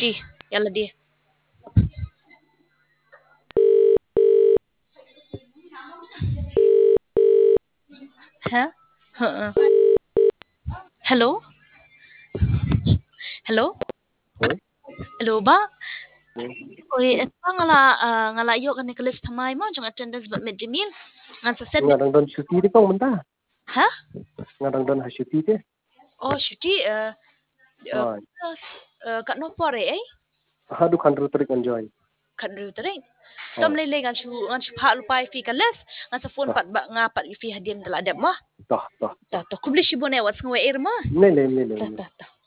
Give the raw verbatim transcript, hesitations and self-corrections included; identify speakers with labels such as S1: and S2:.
S1: شتي يلا دي. ها ها hello hello
S2: Oi?
S1: hello ba
S2: Oi.
S1: oi etpa ngala ah, ngala yo kan Nicholas thamai mo jong attendance bat mid jamil ngan sa set
S2: Nga dang don syuti di kong menta.
S1: ha
S2: Nga dang don ha syuti te.
S1: oh shti uh, uh,
S2: Oi.
S1: uh, kat no pore eh
S2: Ha du kan rutrik enjoy.
S1: kan ru tering tom
S2: Oi.
S1: le le ngan chu ngan chu pha lu pai fi kalas ngan sa phone
S2: Toh,
S1: pat ba nga pat fi hadien dala dab mo
S2: toh, toh,
S1: ta
S2: toh.
S1: to kubli shibone wat ngwe irma
S2: Mele, mele,
S1: ta
S2: mele.
S1: ta ta